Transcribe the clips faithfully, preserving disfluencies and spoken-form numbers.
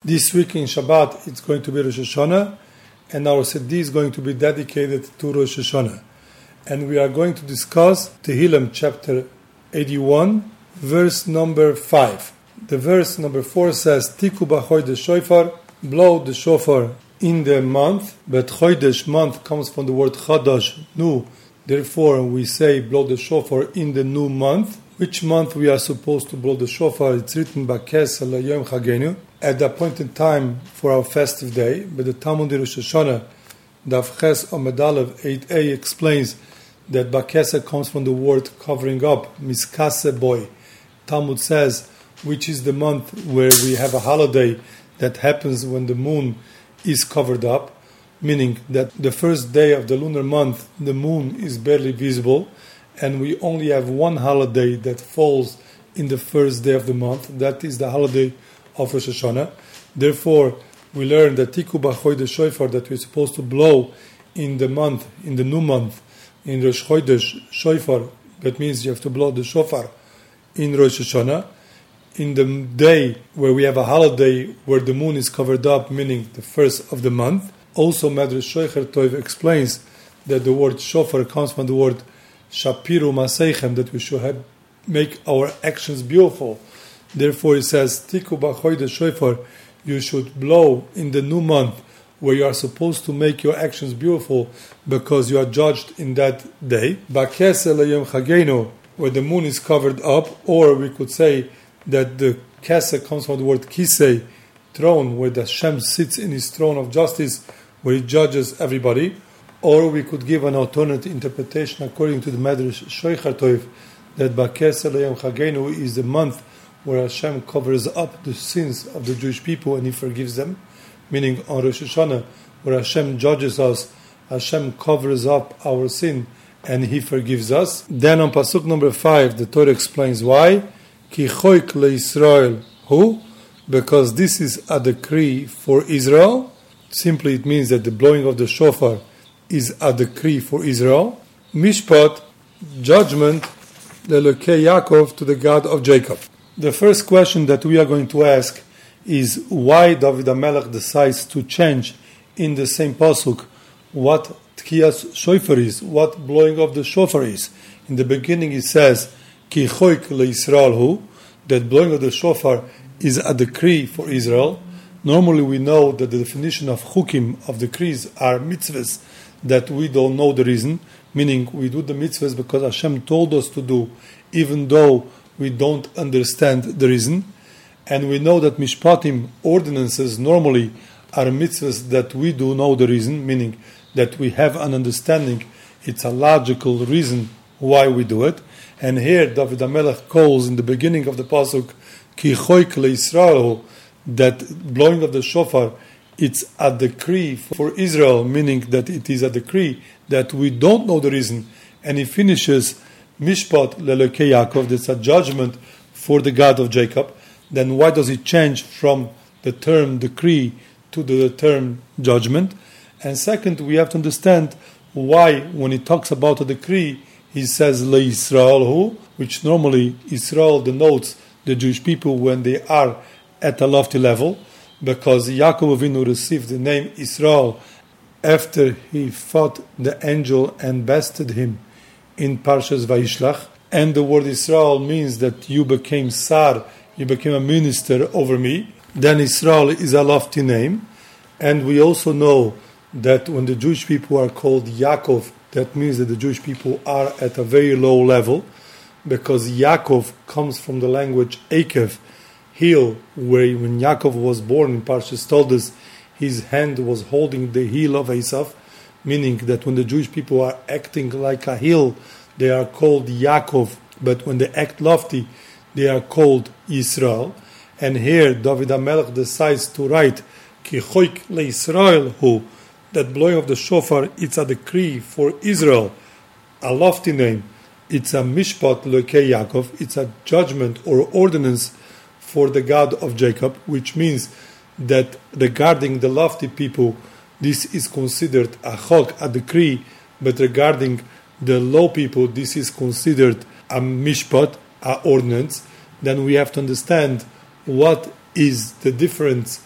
This week in Shabbat, it's going to be Rosh Hashanah, and our Sedi is going to be dedicated to Rosh Hashanah. And we are going to discuss Tehillim chapter eighty-one, verse number five. The verse number four says, Tiku b'chodesh shofar, blow the shofar in the month, but chodesh, month, comes from the word chadash, new. Therefore, we say blow the shofar in the new month. Which month we are supposed to blow the shofar? It's written Bakes al Yom Chagenu, at the appointed time for our festive day. But the Talmud Rosh Hashanah, Daf Ches Amud Aleph eight a, explains that Bakesa comes from the word covering up, Miskase boy. Talmud says, which is the month where we have a holiday that happens when the moon is covered up, meaning that the first day of the lunar month, the moon is barely visible, and we only have one holiday that falls in the first day of the month. That is the holiday of Rosh Hashanah. Therefore, we learn that Tiku b'chodesh shofar, that we're supposed to blow in the month, in the new month, in Rosh Chodesh shofar. That means you have to blow the shofar in Rosh Hashanah. In the day where we have a holiday where the moon is covered up, meaning the first of the month. Also, Medrash Shocher Tov explains that the word shofar comes from the word shapiru maseichem, that we should have, make our actions beautiful. Therefore, it says, Tiku b'chodesh shofar, you should blow in the new month where you are supposed to make your actions beautiful because you are judged in that day. Bakes el Yom Chagenu, where the moon is covered up, or we could say that the kese comes from the word kisei, throne, where the Hashem sits in his throne of justice, where he judges everybody. Or we could give an alternate interpretation according to the Medrash Shocher Tov, that Bakes el Yom Chagenu is the month where Hashem covers up the sins of the Jewish people and he forgives them. Meaning on Rosh Hashanah, where Hashem judges us, Hashem covers up our sin and he forgives us. Then on Pasuk number five, the Torah explains why. Ki choik leIsrael hu, because this is a decree for Israel. Simply it means that the blowing of the shofar is a decree for Israel. Mishpat, judgment, leElokei Yaakov, to the God of Jacob. The first question that we are going to ask is why David HaMelech decides to change in the same pasuk what Tkiyas shofar is, what blowing of the shofar is. In the beginning it says, Ki choik leIsrael hu, that blowing of the shofar is a decree for Israel. Normally we know that the definition of chukim, of decrees, are mitzvahs that we don't know the reason, meaning we do the mitzvahs because Hashem told us to do, even though we don't understand the reason. And we know that mishpatim, ordinances, normally are mitzvahs that we do know the reason, meaning that we have an understanding, it's a logical reason why we do it. And here David HaMelech calls in the beginning of the pasuk, Ki choik leIsrael, that blowing of the shofar, it's a decree for Israel, meaning that it is a decree that we don't know the reason. And he finishes, Mishpat leElokei Yaakov, that's a judgment for the God of Jacob. Then why does he change from the term decree to the term judgment? And second, we have to understand why when he talks about a decree, he says leIsrael hu, which normally Israel denotes the Jewish people when they are at a lofty level, because Yaakov Avinu received the name Israel after he fought the angel and bested him in Parshas Vayishlach. And the word Israel means that you became Sar, you became a minister over me. Then Israel is a lofty name. And we also know that when the Jewish people are called Yaakov, that means that the Jewish people are at a very low level, because Yaakov comes from the language Akev, heel, where when Yaakov was born in Parshas Toldos, his hand was holding the heel of Esav, meaning that when the Jewish people are acting like a heel, they are called Yaakov, but when they act lofty, they are called Yisrael. And here David HaMelech decides to write, Ki choik leIsrael hu, that blowing of the shofar, it's a decree for Israel, a lofty name. It's a mishpat leElokei Yaakov, it's a judgment or ordinance for the God of Jacob, which means that regarding the lofty people, this is considered a chok, a decree, but regarding the low people, this is considered a mishpat, a ordinance. Then we have to understand what is the difference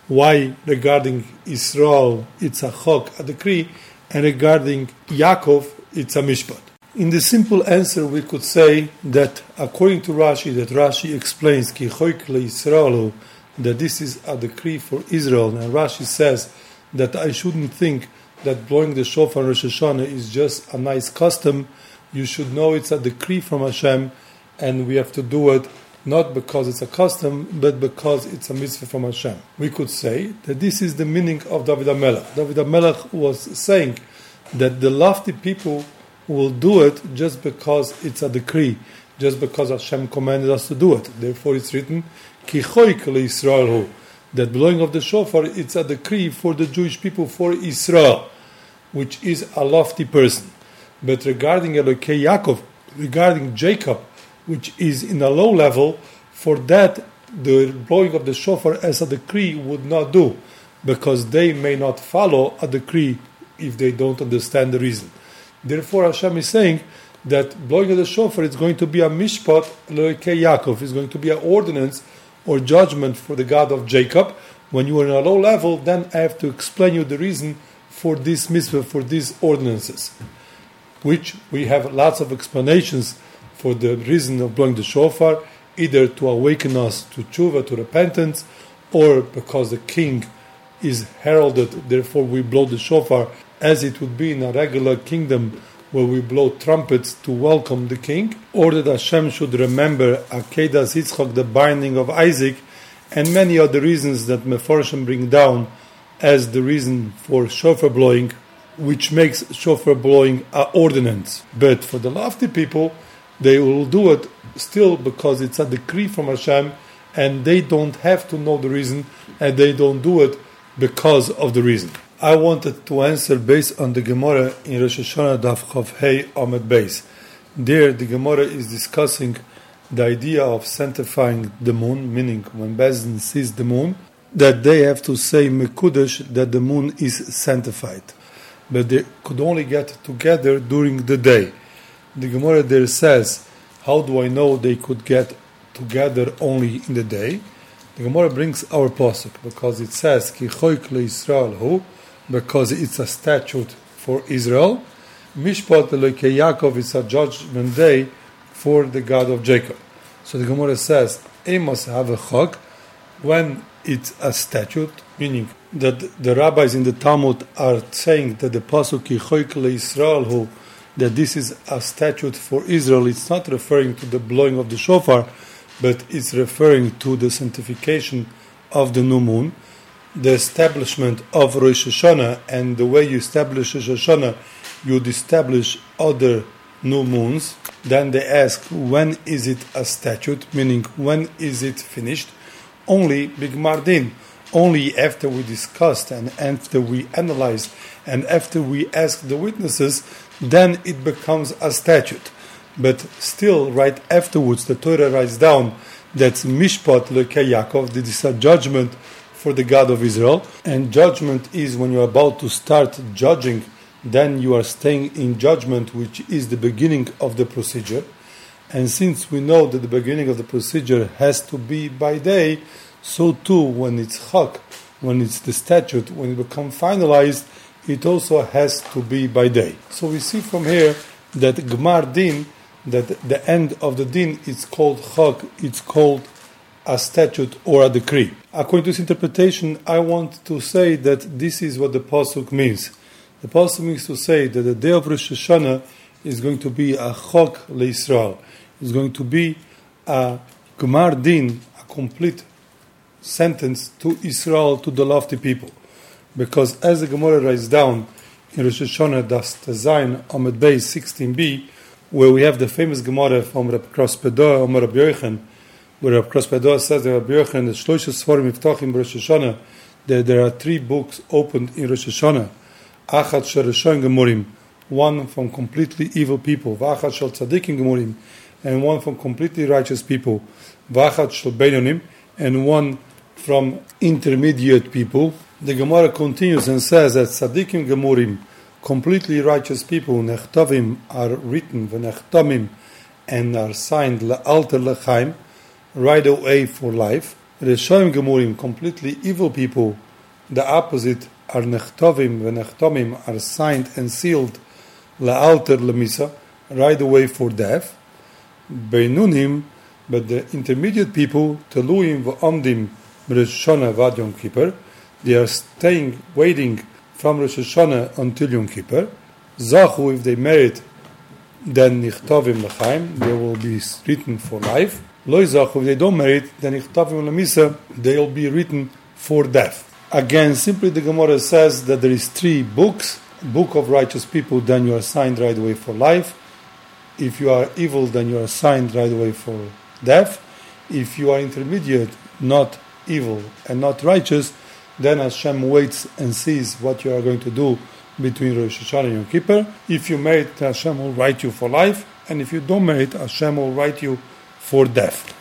why regarding Israel it's a chok, a decree, and regarding Yaakov it's a mishpat. In the simple answer we could say that according to Rashi, that Rashi explains ki choik leIsraelu, that this is a decree for Israel, and Rashi says that I shouldn't think that blowing the shofar Rosh Hashanah is just a nice custom. You should know it's a decree from Hashem, and we have to do it not because it's a custom, but because it's a mitzvah from Hashem. We could say that this is the meaning of David HaMelech. David HaMelech was saying that the lofty people will do it just because it's a decree, just because Hashem commanded us to do it. Therefore it's written, Ki choik leIsrael hu, that blowing of the shofar, it's a decree for the Jewish people, for Israel, which is a lofty person. But regarding Elokei Yaakov, regarding Jacob, which is in a low level, for that the blowing of the shofar as a decree would not do, because they may not follow a decree if they don't understand the reason. Therefore Hashem is saying that blowing of the shofar is going to be a mishpat Elokei Yaakov, is going to be an ordinance or judgment for the God of Jacob. When you are in a low level, then I have to explain you the reason for this mitzvah, for these ordinances, which we have lots of explanations for the reason of blowing the shofar, either to awaken us to tshuva, to repentance, or because the king is heralded, therefore we blow the shofar, as it would be in a regular kingdom where we blow trumpets to welcome the king, or that Hashem should remember Akedas Yitzchak, the binding of Isaac, and many other reasons that Mefarshim bring down as the reason for shofar blowing, which makes shofar blowing an ordinance. But for the lofty people, they will do it still because it's a decree from Hashem, and they don't have to know the reason, and they don't do it because of the reason. I wanted to answer based on the Gemara in Rosh Hashanah Daf Chav Hei Amud Beis. There the Gemara is discussing the idea of sanctifying the moon, meaning when Bezdin sees the moon, that they have to say Mekudesh, that the moon is sanctified. But they could only get together during the day. The Gemara there says, how do I know they could get together only in the day? The Gemara brings our pasuk because it says, Ki choik leIsrael hu, because it's a statute for Israel. Mishpat Elokei Yaakov is a judgment day for the God of Jacob. So the Gemara says, Amos have a chok, when it's a statute, meaning that the rabbis in the Talmud are saying that the pasuk Ki choik leIsrael hu, that this is a statute for Israel. It's not referring to the blowing of the shofar, but it's referring to the sanctification of the new moon, the establishment of Rosh Hashanah, and the way you establish Rosh Hashanah, you'd establish other new moons. Then they ask, when is it a statute, meaning when is it finished? Only Bigmar Din, only after we discussed and after we analyzed and after we ask the witnesses, then it becomes a statute. But still, right afterwards, the Torah writes down that's Mishpat Elokei Yaakov, that is a judgment for the God of Israel. And judgment is when you're about to start judging, then you are staying in judgment, which is the beginning of the procedure. And since we know that the beginning of the procedure has to be by day, so too when it's chak, when it's the statute, when it becomes finalized, it also has to be by day. So we see from here that Gmar Din, that the end of the din is called chak, it's called a statute or a decree. According to this interpretation, I want to say that this is what the pasuk means. The pasuk means to say that the day of Rosh Hashanah is going to be a chak leIsrael. It's going to be a Gmar Din, a complete sentence to Israel, to the lofty people. Because as the Gemara writes down in Rosh Hashanah Das Tezayin Amud Beis sixteen b, where we have the famous Gemara from Reb Krospedoa Omer Reb Yochanan, where Reb Krospedoa says that Reb Yochanan, the Shloisha Sforim Miftachim Rosh Hashanah, that there are three books opened in Rosh Hashanah. Achad Shel Reshaim Gemurim, one from completely evil people, V'achad Shel Tzadikim Gemurim, and one from completely righteous people, V'achad Shel Beinonim, and one from intermediate people. The Gemara continues and says that Tzadikim Gemurim, completely righteous people, Nechtavim, are written, V'nechtamim, and are signed Le'alter Lechaim, right away for life. Reshoim Gemurim, completely evil people, the opposite, are Nechtovim v'Nechtomim, are signed and sealed, La'alter Lemisa, right away for death. Beinunim, but the intermediate people, Teluim v'Omdim Rosh Hashanah v'Ad Yom Kippur, they are staying, waiting from Rosh Hashanah until Yom Kippur. Zachu, if they merit, then Nichtovim L'chaim, they will be written for life. Lo Zachu, if they don't merit, then Nichtovim L'misa, they will be written for death. Again, simply the Gemara says that there is three books. Book of righteous people, then you are assigned right away for life. If you are evil, then you are assigned right away for death. If you are intermediate, not evil and not righteous, then Hashem waits and sees what you are going to do between Rosh Hashanah and Yom Kippur. If you merit, Hashem will write you for life, and if you don't merit, Hashem will write you for death.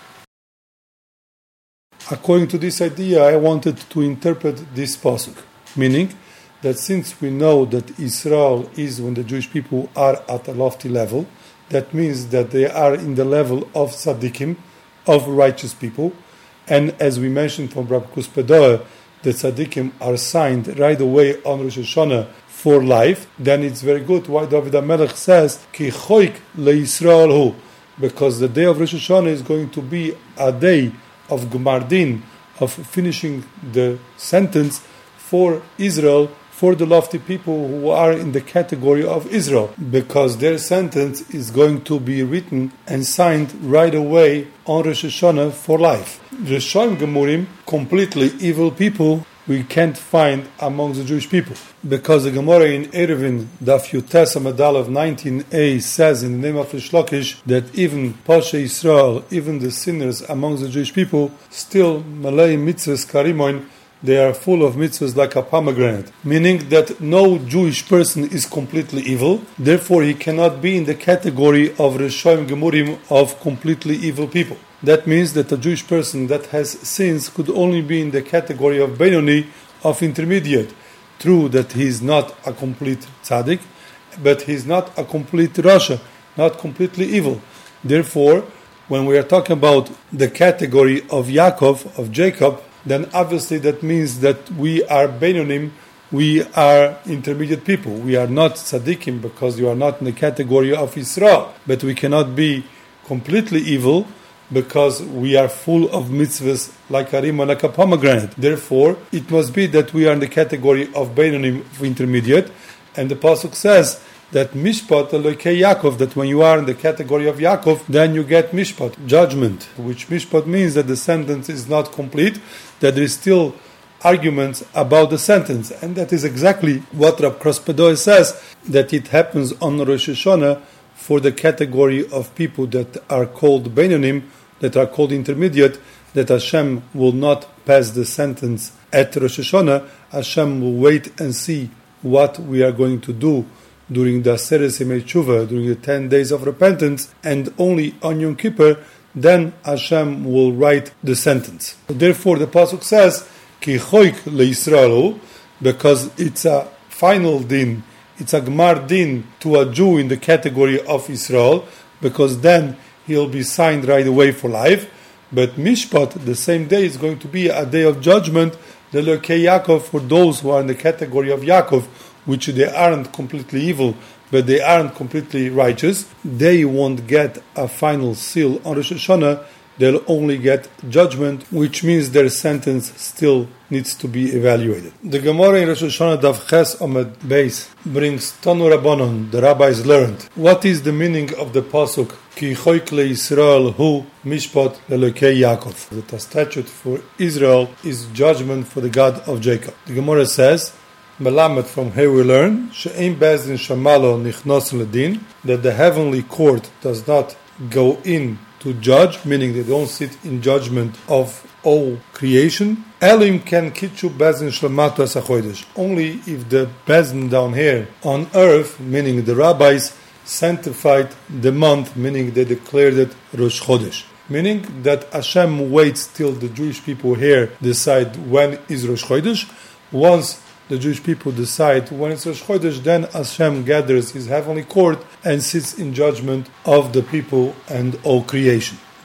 According to this idea, I wanted to interpret this pasuk, meaning that since we know that Israel is when the Jewish people are at a lofty level, that means that they are in the level of tzaddikim, of righteous people, and as we mentioned from Rabbi Kuspedoe, the tzaddikim are signed right away on Rosh Hashanah for life, then it's very good why David HaMelech says, Ki choik leYisrael hu, because the day of Rosh Hashanah is going to be a day of Gemar Din, of finishing the sentence for Israel, for the lofty people who are in the category of Israel, because their sentence is going to be written and signed right away on Rosh Hashanah for life. Reshoim Gemurim, completely evil people, we can't find among the Jewish people. Because the Gemara in Eruvin, Daf Yutes Amad of nineteen a says in the name of Rish Lakish that even Pasha Yisrael, even the sinners among the Jewish people, still Malay Mitzvahs Karimoin, they are full of mitzvahs like a pomegranate. Meaning that no Jewish person is completely evil, therefore he cannot be in the category of Reshoim Gemurim, of completely evil people. That means that a Jewish person that has sins could only be in the category of Benoni, of intermediate. True that he is not a complete tzaddik, but he is not a complete rasha, not completely evil. Therefore, when we are talking about the category of Yaakov, of Jacob, then obviously that means that we are Benonim, we are intermediate people. We are not tzaddikim because you are not in the category of Israel, but we cannot be completely evil because we are full of mitzvahs like a rima, like a pomegranate. Therefore, it must be that we are in the category of Beinonim, intermediate, and the pasuk says that mishpat Elokei Yaakov, that when you are in the category of Yaakov, then you get mishpat, judgment, which mishpat means that the sentence is not complete, that there is still arguments about the sentence, and that is exactly what Rab Krospedoy says, that it happens on Rosh Hashanah for the category of people that are called Beinonim, that are called intermediate, that Hashem will not pass the sentence at Rosh Hashanah. Hashem will wait and see what we are going to do during the Aseret Yemei Tshuva, during the ten days of repentance, and only on Yom Kippur, then Hashem will write the sentence. Therefore, the pasuk says, Ki choik leYisrael, because it's a final din, it's a Gemar Din to a Jew in the category of Israel, because then he'll be signed right away for life. But Mishpat, the same day, is going to be a day of judgment, the Elokei Yaakov, for those who are in the category of Yaakov, which they aren't completely evil, but they aren't completely righteous. They won't get a final seal on Rosh Hashanah, they'll only get judgment, which means their sentence still needs to be evaluated. The Gemara in Rosh Hashanah Daf Ches Amud Beis brings Tanu Rabbanon, the rabbis learned. What is the meaning of the pasuk Ki choik leYisrael hu mishpat Elokei Yaakov? That a statute for Israel is judgment for the God of Jacob. The Gemara says, Melamed, from here we learn, She'ein bezdin shamalo nichnos ledin, that the heavenly court does not go in to judge, meaning they don't sit in judgment of all creation. Elim can kitchu bezdin shlamato asachodesh. Only if the bezdin down here on earth, meaning the rabbis, sanctified the month, meaning they declared it Rosh Chodesh. Meaning that Hashem waits till the Jewish people here decide when is Rosh Chodesh. Once the Jewish people decide when it's Rosh Chodesh, then Hashem gathers his heavenly court and sits in judgment of the people and all creation.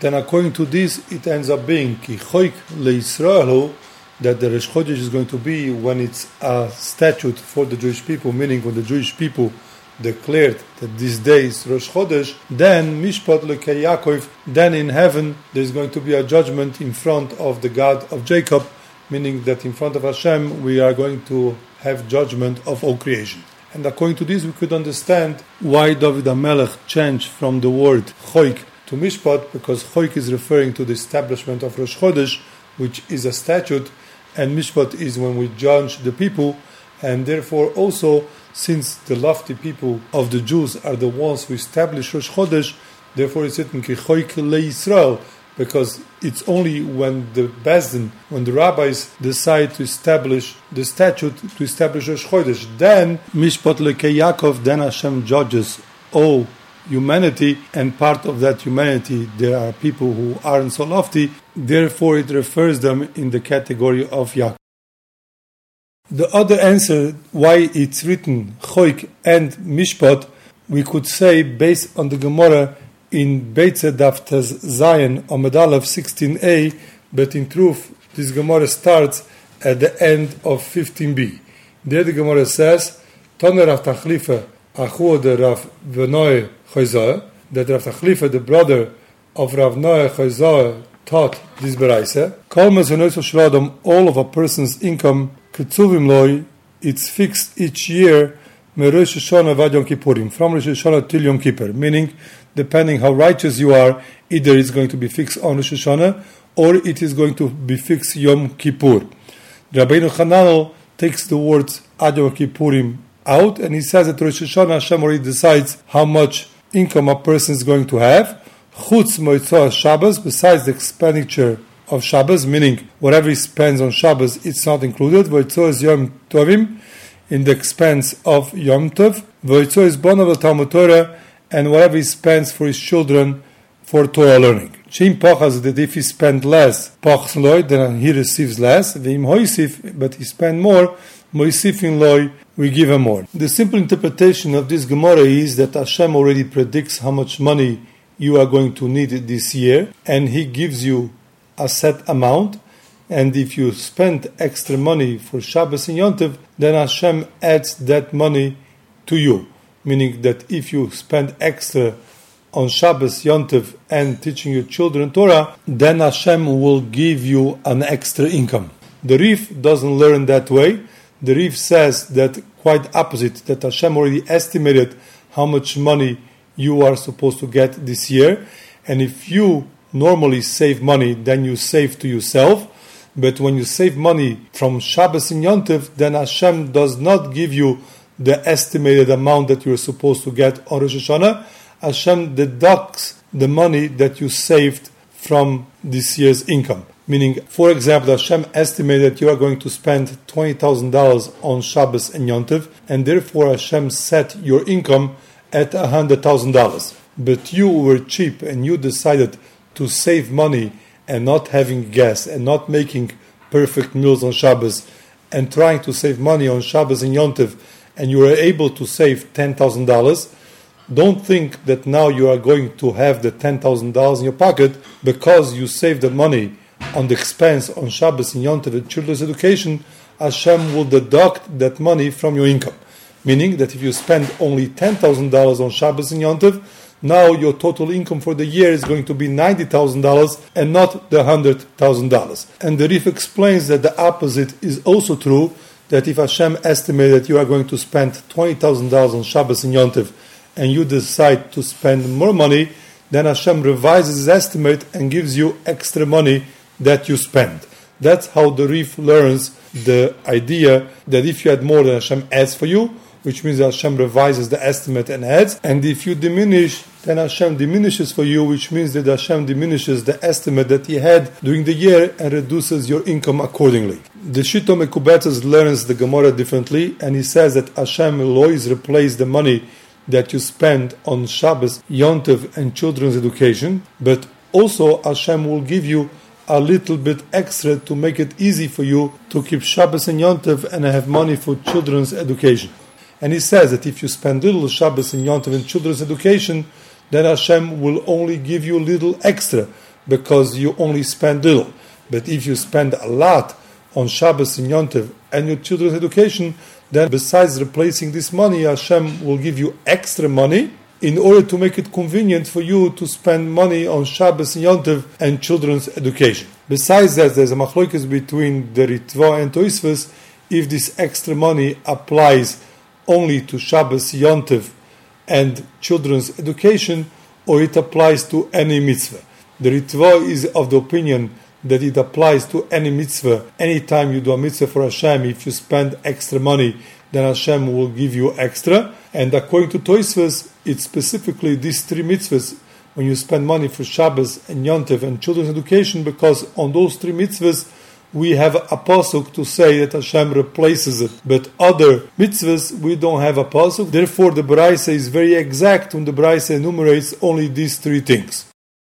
then according to this, it ends up being Ki Choik LeYisraelu, that the Rosh Chodesh is going to be when it's a statute for the Jewish people, meaning when the Jewish people declared that this day is Rosh Chodesh, then Mishpat Lekei Yaakov, then in heaven there is going to be a judgment in front of the God of Jacob, meaning that in front of Hashem we are going to have judgment of all creation. And according to this we could understand why David HaMelech changed from the word Choik to Mishpat, because Choik is referring to the establishment of Rosh Chodesh, which is a statute, and Mishpat is when we judge the people, and therefore also, since the lofty people of the Jews are the ones who establish Rosh Chodesh, therefore it's written Ki Choik LeYisrael, because it's only when the Bezdin, when the rabbis decide to establish the statute, to establish Rosh Chodesh, then Mishpat Lekei Yaakov, then Hashem judges all humanity, and part of that humanity there are people who aren't so lofty, therefore it refers them in the category of Yaakov. The other answer why it's written Choik and Mishpat, we could say based on the Gemara in Beitze Daf Tez Zayin Amud Aleph sixteen a, but in truth this Gemara starts at the end of fifteen b. There the Gemara says, Toner Rav Tachlifa Achu de Rav Noah Chayzoah, that Rav Tachlifa, the brother of Rav Noah Chayzoah, taught this Beraisa. Kol Mezonot Shel, all of a person's income, Ketzuvim Loi, it's fixed each year, Me Rosh Hashanah Vad Yom Kippurim, from Rosh Hashanah till Yom Kippur, meaning depending how righteous you are, either it's going to be fixed on Rosh Hashanah or it is going to be fixed Yom Kippur. Rabbeinu Hananel takes the words Ad Yom Kippurim out, and he says that Rosh Hashanah Hashem already decides how much income a person is going to have. Chutz Moitzah Shabbos, besides the expenditure of Shabbos, meaning whatever he spends on Shabbos, it's not included. Moitzah is Yom Tovim, in the expense of Yom Tov. Moitzah is Bonav Talmud Torah, and whatever he spends for his children for Torah learning. Shim Pachas, that if he spends less, Pachas Loi, then he receives less. V'im Hoisif, but he spends more, Moisifin Loi, we give him more. The simple interpretation of this Gemara is that Hashem already predicts how much money you are going to need this year, and He gives you a set amount, and if you spend extra money for Shabbos and Yom Tov, then Hashem adds that money to you. Meaning that if you spend extra on Shabbos, Yom Tov, and teaching your children Torah, then Hashem will give you an extra income. The Rif doesn't learn that way. The Rif says that quite opposite, that Hashem already estimated how much money you are supposed to get this year, and if you normally save money, then you save to yourself, but when you save money from Shabbos and Yom Tov, then Hashem does not give you the estimated amount that you are supposed to get on Rosh Hashanah. Hashem deducts the money that you saved from this year's income. Meaning, for example, Hashem estimated that you are going to spend twenty thousand dollars on Shabbos and Yom Tov, and therefore Hashem set your income at one hundred thousand dollars. But you were cheap and you decided to save money and not having gas and not making perfect meals on Shabbos and trying to save money on Shabbos and Yom Tov, and you were able to save ten thousand dollars. Don't think that now you are going to have the ten thousand dollars in your pocket because you saved the money on the expense on Shabbos and Yom Tov and children's education. Hashem will deduct that money from your income. Meaning that if you spend only ten thousand dollars on Shabbos and Yom Tov, now your total income for the year is going to be ninety thousand dollars and not the one hundred thousand dollars. And the Rif explains that the opposite is also true, that if Hashem estimated that you are going to spend twenty thousand dollars on Shabbos and Yom Tov, and you decide to spend more money, then Hashem revises his estimate and gives you extra money that you spend. That's how the Rif learns the idea that if you had more, then Hashem adds for you, which means that Hashem revises the estimate and adds. And if you diminish, then Hashem diminishes for you, which means that Hashem diminishes the estimate that He had during the year and reduces your income accordingly. The Shito Mekubetzes learns the Gemara differently, and he says that Hashem will always replace the money that you spend on Shabbos, Yom Tov, and children's education, but also Hashem will give you a little bit extra to make it easy for you to keep Shabbos and Yom Tov and have money for children's education. And he says that if you spend little Shabbos and Yom Tov in children's education, then Hashem will only give you a little extra. because you only spend little. But if you spend a lot on Shabbos and Yom Tov and your children's education, then besides replacing this money, Hashem will give you extra money in order to make it convenient for you to spend money on Shabbos and Yom Tov and children's education. Besides that, there's a machlokes between the Ritva and Tosfos if this extra money applies only to Shabbos, Yom Tov and children's education, or it applies to any mitzvah. The Ritva is of the opinion that it applies to any mitzvah. Anytime you do a mitzvah for Hashem, if you spend extra money, then Hashem will give you extra. And according to Tosfos, it's specifically these three mitzvahs when you spend money for Shabbos and Yom Tov and children's education, because on those three mitzvahs we have a pasuk to say that Hashem replaces it. But other mitzvahs, we don't have a pasuk. Therefore, the Braisa is very exact when the Braisa enumerates only these three things.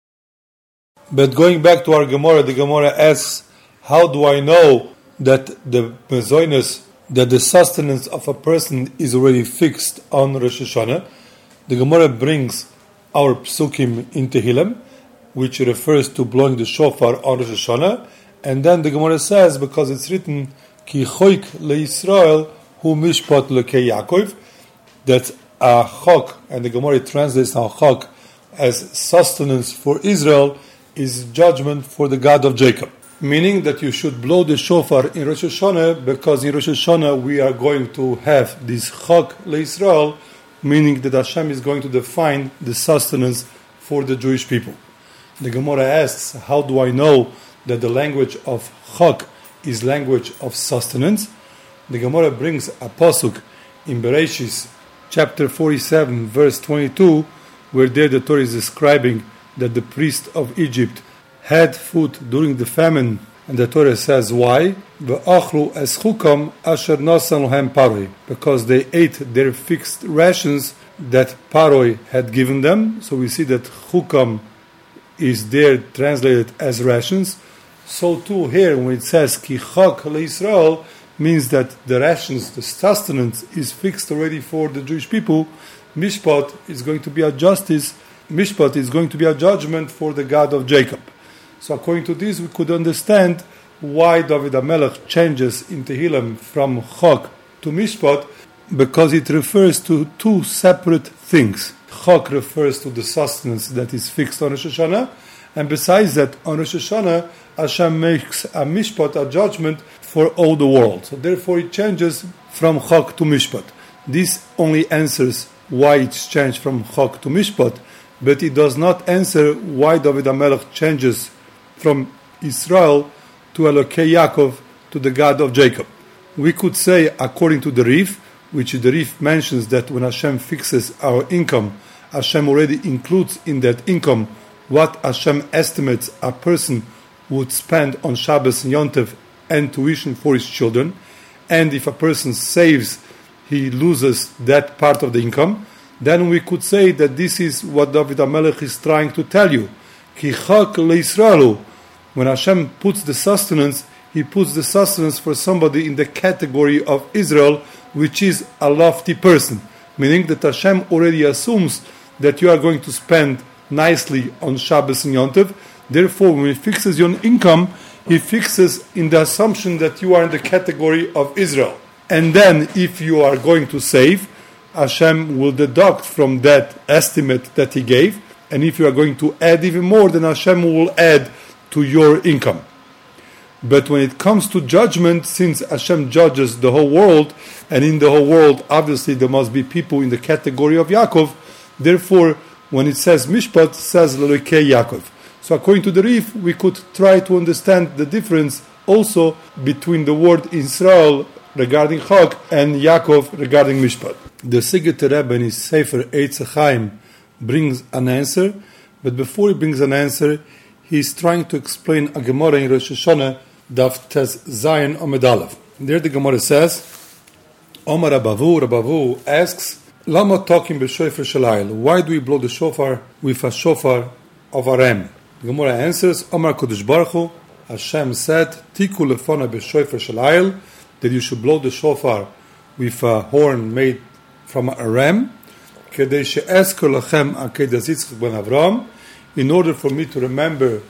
But going back to our Gemara, the Gemara asks, how do I know that the mezonos, that the sustenance of a person is already fixed on Rosh Hashanah? The Gemara brings our psukim in Tehillim, which refers to blowing the shofar on Rosh Hashanah. And then the Gemara says, because it's written, Ki choik leIsrael hu mishpat lekei Yaakov, that a chok, and the Gemara translates now chok as sustenance for Israel, is judgment for the God of Jacob. Meaning that you should blow the shofar in Rosh Hashanah, because in Rosh Hashanah we are going to have this chok leIsrael, meaning that Hashem is going to define the sustenance for the Jewish people. The Gemara asks, how do I know that the language of chok is language of sustenance? The Gemara brings a pasuk in Bereshis, chapter forty-seven, verse twenty-two, where there the Torah is describing that the priest of Egypt had food during the famine, and the Torah says why? Ve'achlu es chukam asher nasan lohem paroi, because they ate their fixed rations that Paroi had given them. So we see that chukam is there translated as rations. So too here, when it says ki chok leIsrael, means that the rations, the sustenance, is fixed already for the Jewish people. Mishpat is going to be a justice. Mishpat is going to be a judgment for the God of Jacob. So according to this, we could understand why David HaMelech changes in Tehillim from chok to mishpat, because it refers to two separate things. Chok refers to the sustenance that is fixed on Rosh Hashanah, and besides that, on Rosh Hashanah, Hashem makes a mishpat, a judgment for all the world. So therefore it changes from chok to mishpat. This only answers why it's changed from chok to mishpat, but it does not answer why David HaMelech changes from Israel to Elokei Yaakov, to the God of Jacob. We could say, according to the Rif, which the Rif mentions that when Hashem fixes our income, Hashem already includes in that income what Hashem estimates a person would spend on Shabbos and Yom Tov and tuition for his children. And if a person saves, he loses that part of the income. Then we could say that this is what David HaMelech is trying to tell you. Ki chok leIsraelu. When Hashem puts the sustenance, He puts the sustenance for somebody in the category of Israel, which is a lofty person. Meaning that Hashem already assumes that you are going to spend nicely on Shabbos and Yom Tov. Therefore, when He fixes your income, He fixes in the assumption that you are in the category of Israel. And then, if you are going to save, Hashem will deduct from that estimate that He gave. And if you are going to add even more, then Hashem will add to your income. But when it comes to judgment, since Hashem judges the whole world, and in the whole world, obviously there must be people in the category of Yaakov, therefore, when it says Mishpat, it says Elokei Yaakov. So according to the Rif, we could try to understand the difference also between the word Israel regarding Chok and Yaakov regarding Mishpat. The Sigeter Rebbe in his Sefer Eitz Chaim brings an answer, but before he brings an answer, he is trying to explain a Gemara in Rosh Hashanah, Daf Tes Zayin Omed Aleph. There the Gemara says, Omar Rabavu, Rabavu asks, Lama talking b'shofar shalayil. Why do we blow the shofar with a shofar of a ram? The Gemara answers, Omar Kodesh Baruch Hu, Hashem said, Tiku lefana b'shofar shalayil, that you should blow the shofar with a horn made from a ram, kedei she'ezker lachem aked Yitzchak ben Avram, in order for me to remember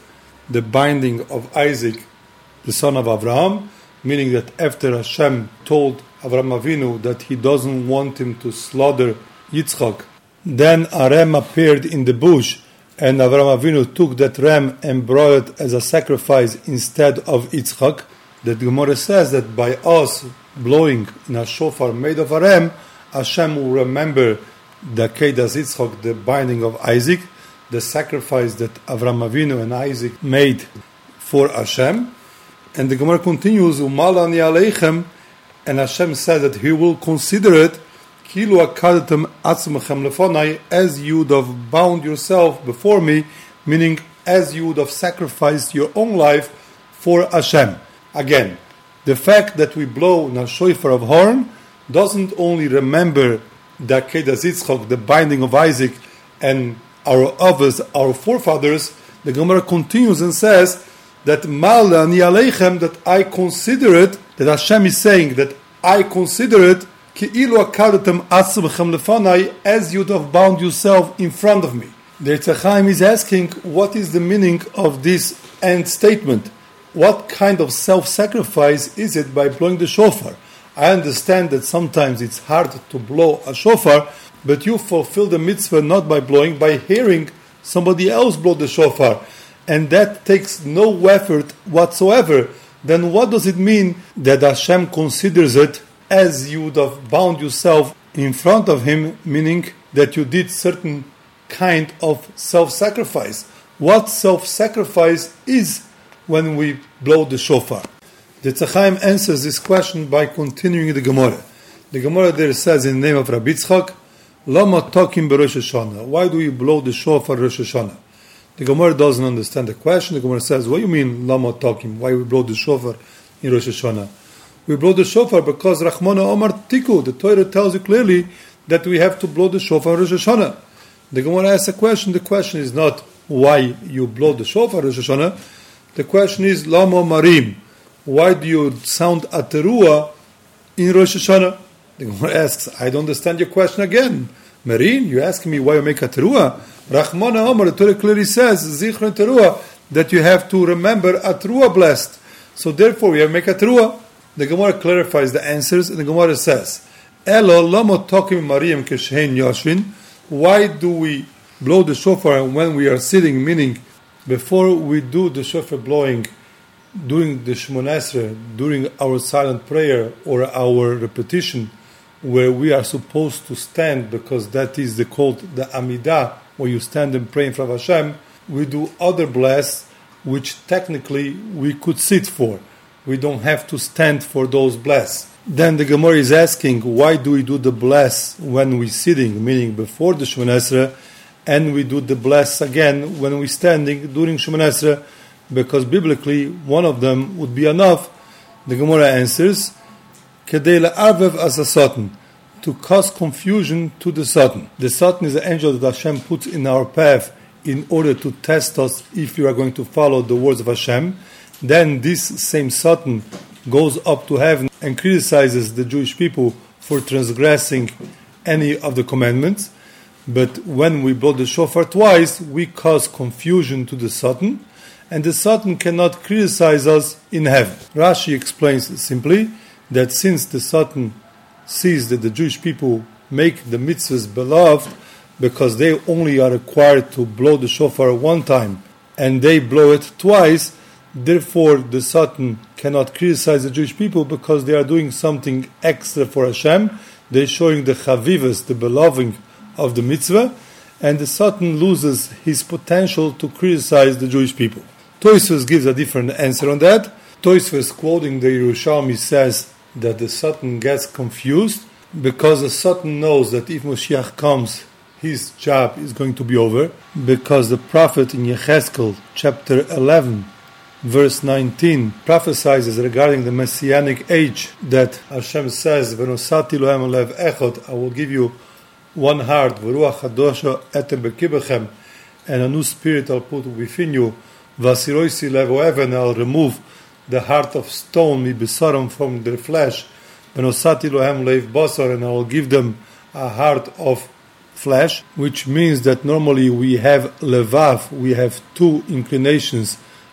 the binding of Isaac, the son of Abraham, meaning that after Hashem told Avraham Avinu that he doesn't want him to slaughter Yitzchak, then a ram appeared in the bush, and Avraham Avinu took that ram and brought it as a sacrifice instead of Yitzchak. The Gemara says that by us blowing in a shofar made of a ram, Hashem will remember the Kedas Yitzchak, the binding of Isaac, the sacrifice that Avraham Avinu and Isaac made for Hashem. And the Gemara continues, Umalani Aleichem, and Hashem says that He will consider it, Kilu akadetem atzmechem lefonai, as you would have bound yourself before me, meaning as you would have sacrificed your own life for Hashem. Again, the fact that we blow in a shofar of horn doesn't only remember the Kedas Yitzchak, the binding of Isaac, and our others, our forefathers. The Gemara continues and says that Ma'ala ani aleichem, that I consider it, that Hashem is saying that I consider it ki'ilu akadetem atzmechem lefanai, as you'd have bound yourself in front of me. The Eitz Chaim is asking, what is the meaning of this end statement? What kind of self-sacrifice is it by blowing the shofar? I understand that sometimes it's hard to blow a shofar, but you fulfill the mitzvah not by blowing, by hearing somebody else blow the shofar. And that takes no effort whatsoever. Then what does it mean that Hashem considers it as you would have bound yourself in front of Him, meaning that you did certain kind of self-sacrifice? What self-sacrifice is when we blow the shofar? The Eitz Chaim answers this question by continuing the Gemara. The Gemara there says in the name of Rabbi Yitzchak, Lama Tokim B'Rosh Hashanah. Why do we blow the shofar Rosh Hashanah? The Gemara doesn't understand the question. The Gemara says, what do you mean Lama Tokim? Why we blow the shofar in Rosh Hashanah? We blow the shofar because Rachmana Omar Tiku. The Torah tells you clearly that we have to blow the shofar Rosh Hashanah. The Gemara asks a question. The question is not why you blow the shofar Rosh Hashanah. The question is Lama Marim. Why do you sound a teruah in Rosh Hashanah? The Gemara asks, I don't understand your question again. Marin, you're asking me why you make a teruah? Rachmana Omar, the Torah clearly says, Zichron teruah, that you have to remember a teruah blessed. So therefore we have to make a teruah. The Gemara clarifies the answers, and the Gemara says, Elo lama tokim Mariam keshein yashvin. Why do we blow the shofar when we are sitting, meaning before we do the shofar blowing, during the Shemona Esrei, during our silent prayer or our repetition, where we are supposed to stand, because that is the called the Amidah, where you stand and pray in front of Hashem, we do other bless, which technically we could sit for. We don't have to stand for those bless. Then the Gemara is asking, why do we do the bless when we're sitting, meaning before the Shemona Esrei, and we do the bless again when we're standing during Shemona Esrei? Because biblically, one of them would be enough. The Gemara answers, Kedei le'arvev as a Satan, to cause confusion to the Satan. The Satan is the angel that Hashem puts in our path in order to test us if we are going to follow the words of Hashem. Then this same Satan goes up to heaven and criticizes the Jewish people for transgressing any of the commandments. But when we blow the shofar twice, we cause confusion to the Satan, and the Satan cannot criticize us in heaven. Rashi explains simply that since the Satan sees that the Jewish people make the mitzvahs beloved because they only are required to blow the shofar one time and they blow it twice, therefore the Satan cannot criticize the Jewish people because they are doing something extra for Hashem. They're showing the chavivas, the beloved of the mitzvah, and the Satan loses his potential to criticize the Jewish people. Tosfos gives a different answer on that. Tosfos, quoting the Yerushalmi, says that the Satan gets confused because the Satan knows that if Moshiach comes, his job is going to be over, because the prophet in Yechezkel chapter eleven verse nineteen prophesies regarding the Messianic age that Hashem says, "V'nosati lohem lev echad," I will give you one heart, v'ruach hadosha eter bekibechem, and a new spirit I'll put within you, v'asiroisi lev oeven, I'll remove the heart of stone, mi besaram, from their flesh, v'nosati lohem lev basar, and I will give them a heart of flesh, which means that normally we have levav, we have two inclinations,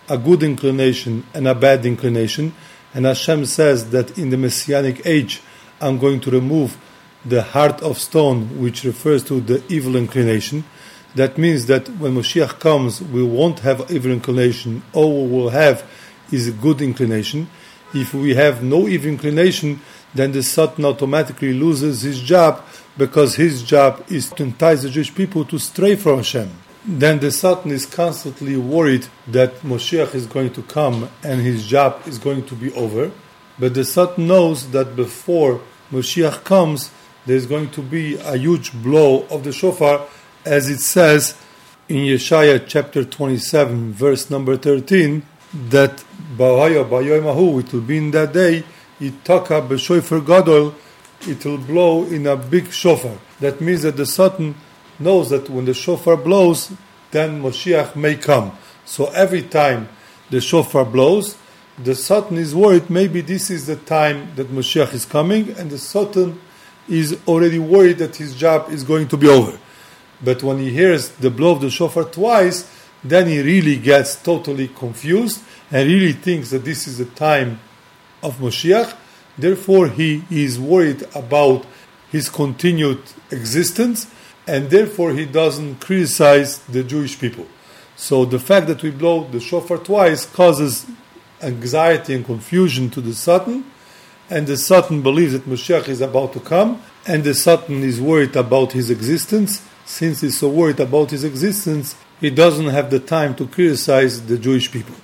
a good inclination and a bad inclination. And Hashem says that in the Messianic age, I'm going to remove the heart of stone, which refers to the evil inclination. That means that when Moshiach comes, we won't have evil inclination. All we will have is a good inclination. If we have no evil inclination, then the Satan automatically loses his job, because his job is to entice the Jewish people to stray from Hashem. Then the Satan is constantly worried that Moshiach is going to come and his job is going to be over. But the Satan knows that before Moshiach comes, there's going to be a huge blow of the shofar, as it says in Yeshaya chapter twenty-seven, verse number thirteen, that Ba'aya Ba'yoimahu, it will be in that day, Itaka B'shoifer Gadol, it will blow in a big shofar. That means that the Satan knows that when the shofar blows, then Moshiach may come. So every time the shofar blows, the Satan is worried, maybe this is the time that Moshiach is coming, and the Satan is already worried that his job is going to be over. But when he hears the blow of the shofar twice, then he really gets totally confused and really thinks that this is the time of Moshiach. Therefore, he is worried about his continued existence, and therefore he doesn't criticize the Jewish people. So the fact that we blow the shofar twice causes anxiety and confusion to the Satan, and the Satan believes that Moshiach is about to come, and the Satan is worried about his existence. Since he's so worried about his existence, he doesn't have the time to criticize the Jewish people.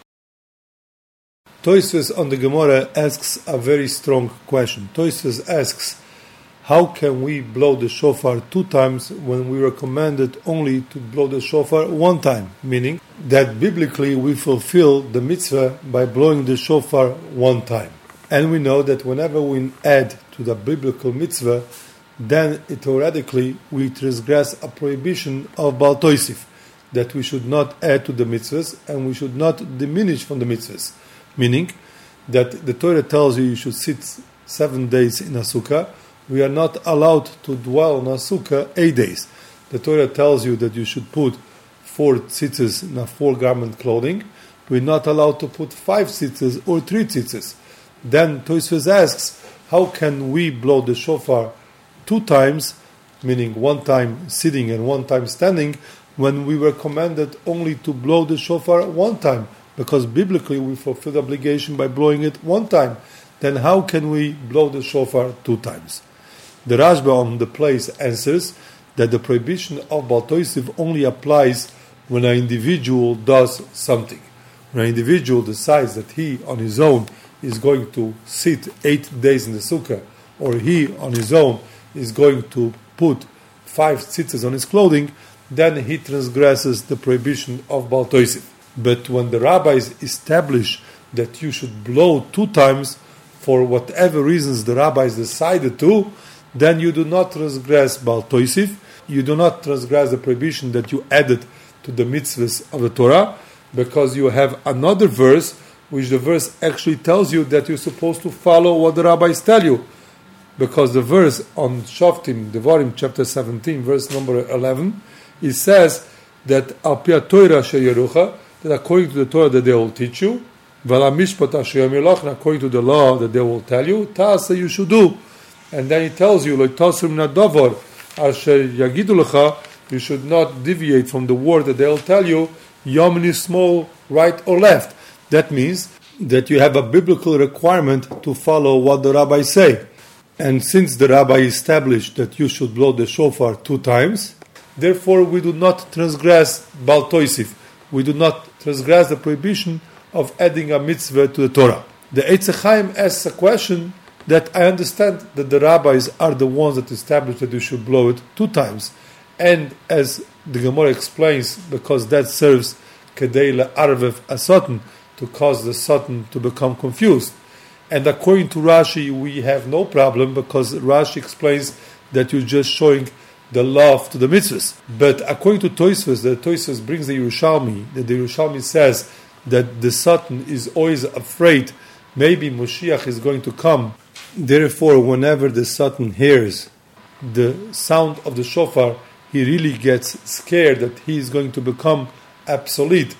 Tosfos on the Gemara asks a very strong question. Tosfos asks, how can we blow the shofar two times when we were commanded only to blow the shofar one time? Meaning that biblically we fulfill the mitzvah by blowing the shofar one time. And we know that whenever we add to the biblical mitzvah, then theoretically we transgress a prohibition of Baal Tosif, that we should not add to the mitzvahs and we should not diminish from the mitzvahs. Meaning that the Torah tells you you should sit seven days in a sukkah. We are not allowed to dwell in a sukkah eight days. The Torah tells you that you should put four tzitzis in a four-garment clothing. We're not allowed to put five tzitzis or three tzitzis. Then Tosfos asks, how can we blow the shofar two times, meaning one time sitting and one time standing, when we were commanded only to blow the shofar one time? Because biblically we fulfill the obligation by blowing it one time. Then how can we blow the shofar two times? The Rashba on the place answers that the prohibition of Baal Tosif only applies when an individual does something. When an individual decides that he on his own is going to sit eight days in the sukkah, or he on his own is going to put five tzitzis on his clothing, then he transgresses the prohibition of Baal Tosif. But when the rabbis establish that you should blow two times for whatever reasons the rabbis decided to, then you do not transgress Baal Tosif, you do not transgress the prohibition that you added to the mitzvahs of the Torah, because you have another verse, which the verse actually tells you that you're supposed to follow what the rabbis tell you. Because the verse on Shoftim, Devarim, chapter seventeen, verse number eleven, it says that Al Pi HaTorah sheyerucha, that according to the Torah that they will teach you, V'ala mishpat asher yamilach, and according to the law that they will tell you, Ta'asa you should do. And then he tells you, like Tasur min hadavar asher yagidu lecha, you should not deviate from the word that they will tell you, Yamin small, right or left. That means that you have a biblical requirement to follow what the rabbis say. And since the rabbi established that you should blow the shofar two times, therefore we do not transgress Baal Tosif. We do not transgress the prohibition of adding a mitzvah to the Torah. The Eitz Chaim asks a question that I understand that the rabbis are the ones that established that you should blow it two times. And as the Gemara explains, because that serves Kedei le'arvev asatan, to cause the Satan to become confused. And according to Rashi, we have no problem, because Rashi explains that you're just showing the love to the mitzvahs. But according to Tosfos, the Tosfos brings the Yerushalmi, that the Yerushalmi says that the Satan is always afraid maybe Moshiach is going to come. Therefore, whenever the Satan hears the sound of the shofar, he really gets scared that he is going to become obsolete.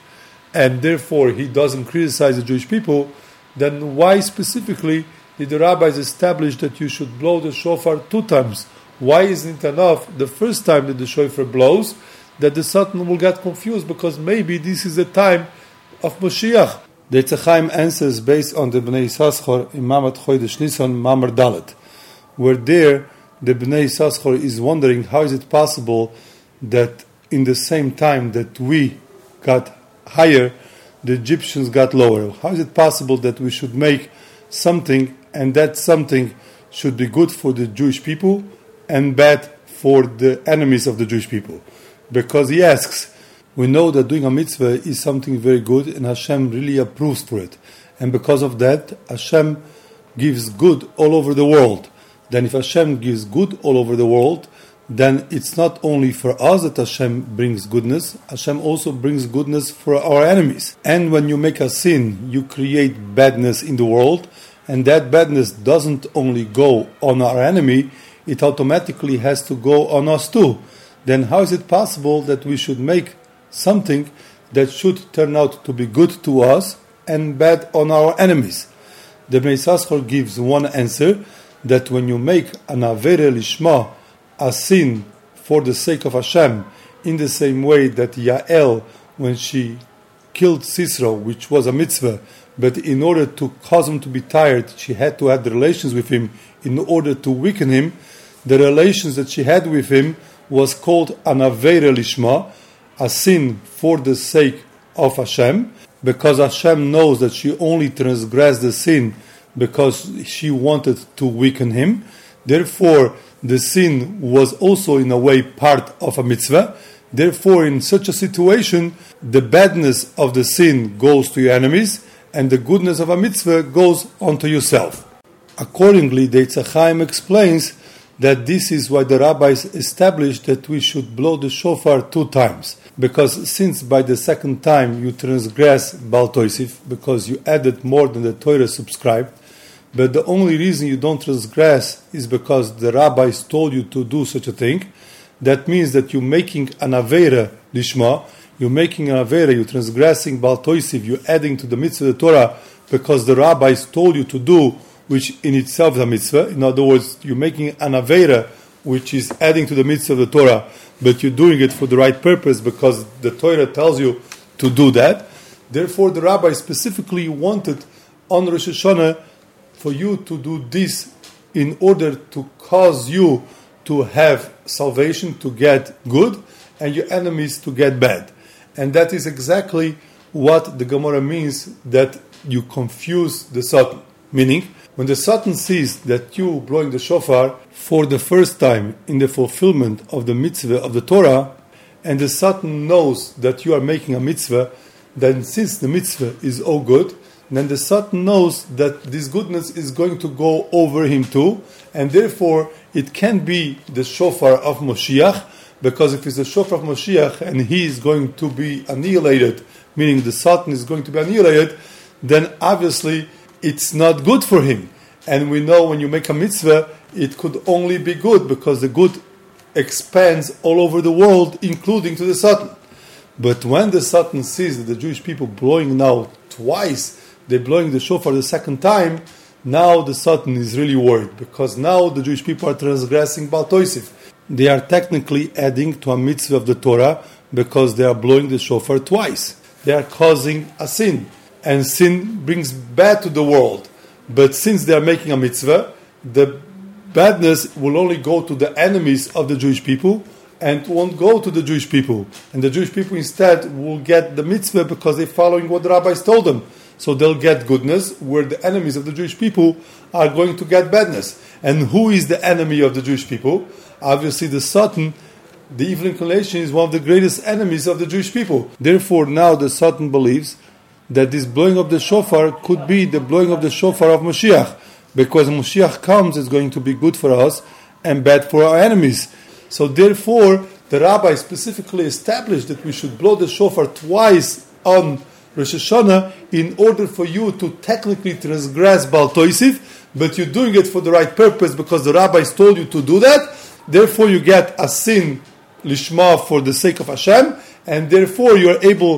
and therefore he doesn't criticize the Jewish people, then why specifically did the rabbis establish that you should blow the shofar two times? Why isn't it enough the first time that the shofar blows, that the Satan will get confused because maybe this is the time of Moshiach? The Eitz Chaim answers based on the Bnei Yissaschar in Mamat Chodesh Nisan Mamar Dalet, where there the Bnei Yissaschar is wondering how is it possible that in the same time that we got higher, the Egyptians got lower. How is it possible that we should make something and that something should be good for the Jewish people and bad for the enemies of the Jewish people? Because he asks, we know that doing a mitzvah is something very good and Hashem really approves for it. And because of that, Hashem gives good all over the world. Then if Hashem gives good all over the world, then it's not only for us that Hashem brings goodness, Hashem also brings goodness for our enemies. And when you make a sin, you create badness in the world, and that badness doesn't only go on our enemy, it automatically has to go on us too. Then how is it possible that we should make something that should turn out to be good to us and bad on our enemies? The Bnei Yissaschar gives one answer, that when you make an Avera Lishma, a sin for the sake of Hashem, in the same way that Yael, when she killed Sisera, which was a mitzvah, but in order to cause him to be tired, she had to have the relations with him in order to weaken him. The relations that she had with him was called an Avera Lishma, a sin for the sake of Hashem, because Hashem knows that she only transgressed the sin because she wanted to weaken him. Therefore, the sin was also in a way part of a mitzvah. Therefore, in such a situation, the badness of the sin goes to your enemies, and the goodness of a mitzvah goes onto yourself. Accordingly, the Eitz Chaim explains that this is why the rabbis established that we should blow the shofar two times. Because since by the second time you transgress Baal Tosif, because you added more than the Torah subscribed, but the only reason you don't transgress is because the rabbis told you to do such a thing. That means that you're making an Avera Lishma, you're making an Avera, you're transgressing Baal Tosif, you're adding to the mitzvah of the Torah because the rabbis told you to do, which in itself is a mitzvah. In other words, you're making an Avera, which is adding to the mitzvah of the Torah, but you're doing it for the right purpose because the Torah tells you to do that. Therefore, the rabbi specifically wanted on Rosh Hashanah for you to do this in order to cause you to have salvation, to get good, and your enemies to get bad. And that is exactly what the Gemara means, that you confuse the Satan. Meaning, when the Satan sees that you blowing the shofar for the first time in the fulfillment of the mitzvah of the Torah, and the Satan knows that you are making a mitzvah, then since the mitzvah is all good, then the Satan knows that this goodness is going to go over him too, and therefore it can be the shofar of Moshiach, because if it's the shofar of Moshiach and he is going to be annihilated, meaning the Satan is going to be annihilated, then obviously it's not good for him. And we know when you make a mitzvah, it could only be good because the good expands all over the world, including to the Satan. But when the Satan sees that the Jewish people blowing now twice, they're blowing the shofar the second time, now the Satan is really worried, because now the Jewish people are transgressing Baal Tosif. They are technically adding to a mitzvah of the Torah because they are blowing the shofar twice. They are causing a sin, and sin brings bad to the world. But since they are making a mitzvah, the badness will only go to the enemies of the Jewish people and won't go to the Jewish people. And the Jewish people instead will get the mitzvah because they're following what the rabbis told them. So they'll get goodness, where the enemies of the Jewish people are going to get badness. And who is the enemy of the Jewish people? Obviously the Satan, the evil inclination, is one of the greatest enemies of the Jewish people. Therefore now the Satan believes that this blowing of the shofar could be the blowing of the shofar of Mashiach, because Mashiach comes, it's going to be good for us and bad for our enemies. So therefore, the rabbi specifically established that we should blow the shofar twice on Rosh Hashanah in order for you to technically transgress Baal Tosif, but you're doing it for the right purpose because the rabbis told you to do that. Therefore, you get a sin lishma for the sake of Hashem, and therefore you are able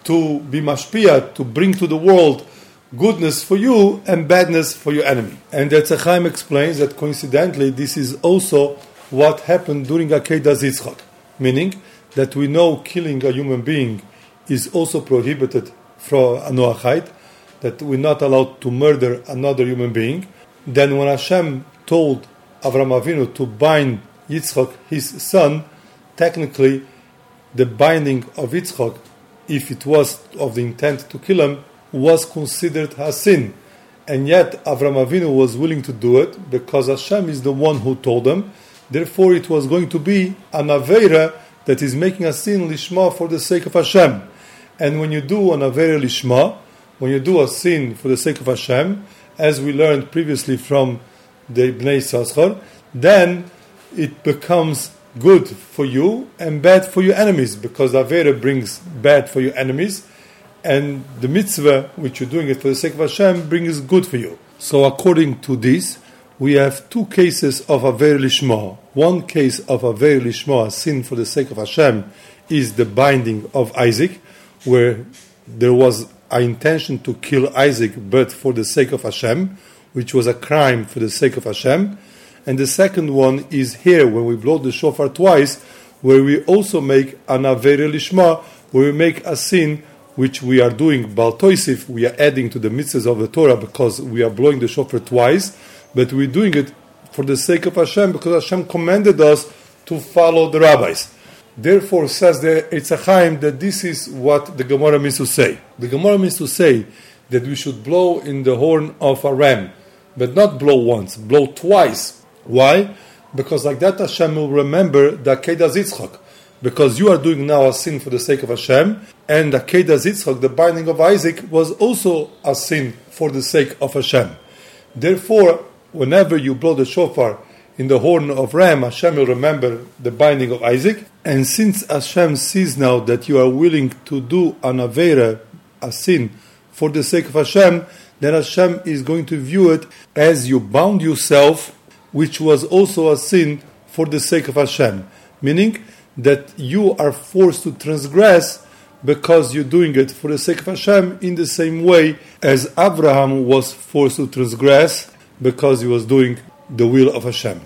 to be mashpia, to bring to the world goodness for you and badness for your enemy. And the Eitz Chaim explains that coincidentally this is also what happened during Akedah Yitzchak, meaning that we know killing a human being is also prohibited from a Noachite, that we're not allowed to murder another human being. Then when Hashem told Avraham Avinu to bind Yitzchak, his son, technically the binding of Yitzchak, if it was of the intent to kill him, was considered a sin. And yet Avraham Avinu was willing to do it because Hashem is the one who told him. Therefore it was going to be an Aveira that is making a sin lishma for the sake of Hashem. And when you do an Aveira lishma, when you do a sin for the sake of Hashem, as we learned previously from the Bnei Yisachar, then it becomes good for you and bad for your enemies, because Aveira brings bad for your enemies, and the mitzvah, which you're doing it for the sake of Hashem, brings good for you. So according to this, we have two cases of Aveira lishma. One case of Aveira lishma, a sin for the sake of Hashem, is the binding of Isaac, where there was an intention to kill Isaac, but for the sake of Hashem, which was a crime for the sake of Hashem. And the second one is here, when we blow the shofar twice, where we also make an Aveira lishma, where we make a sin which we are doing Bal Toisif, we are adding to the mitzvahs of the Torah because we are blowing the shofar twice, but we're doing it for the sake of Hashem because Hashem commanded us to follow the rabbis. Therefore, says the Eitz Chaim that this is what the Gemara means to say. The Gemara means to say that we should blow in the horn of a ram, but not blow once, blow twice. Why? Because like that Hashem will remember the Akedah Yitzchak. Because you are doing now a sin for the sake of Hashem, and the Akedah Yitzchak, the binding of Isaac, was also a sin for the sake of Hashem. Therefore, whenever you blow the shofar in the horn of ram, Hashem will remember the binding of Isaac. And since Hashem sees now that you are willing to do an Aveira, a sin, for the sake of Hashem, then Hashem is going to view it as you bound yourself, which was also a sin for the sake of Hashem. Meaning that you are forced to transgress because you're doing it for the sake of Hashem, in the same way as Abraham was forced to transgress because he was doing the will of Hashem.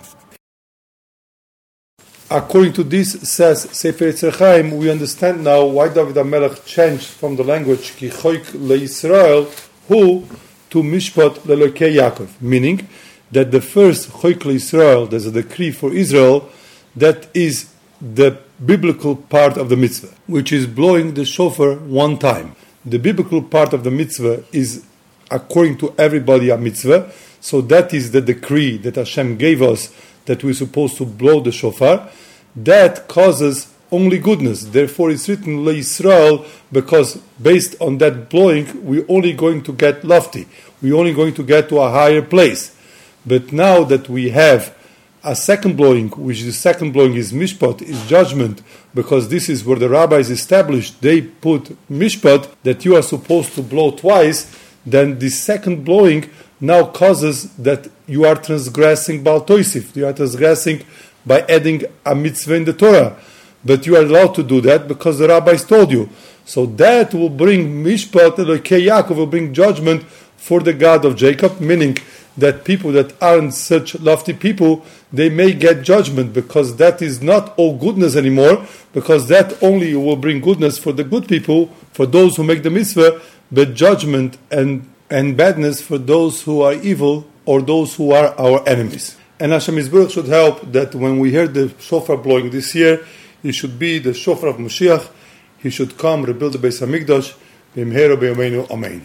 According to this, says Sefer Eitz Chaim, we understand now why David HaMelech changed from the language Ki Choik LeYisrael Hu to Mishpat LeLokei Yaakov, meaning that the first Choik LeYisrael, there's a decree for Israel, that is the biblical part of the mitzvah, which is blowing the shofar one time. The biblical part of the mitzvah is, according to everybody, a mitzvah. So that is the decree that Hashem gave us, that we're supposed to blow the shofar. That causes only goodness. Therefore it's written LeYisrael, because based on that blowing, we're only going to get lofty. We're only going to get to a higher place. But now that we have a second blowing, which the second blowing is mishpat, is judgment, because this is where the rabbis established, they put mishpat, that you are supposed to blow twice, then the second blowing now causes that you are transgressing Bal Toisif, you are transgressing by adding a mitzvah in the Torah. But you are allowed to do that because the rabbis told you. So that will bring mishpat, Elokei Yaakov will bring judgment for the God of Jacob, meaning that people that aren't such lofty people, they may get judgment, because that is not all goodness anymore, because that only will bring goodness for the good people, for those who make the mitzvah, but judgment and, and badness for those who are evil or those who are our enemies. And Hashem Yisborach should help that when we hear the shofar blowing this year, it should be the shofar of Mashiach. He should come, rebuild the Beis Hamikdash. B'mheira b'yameinu, amen.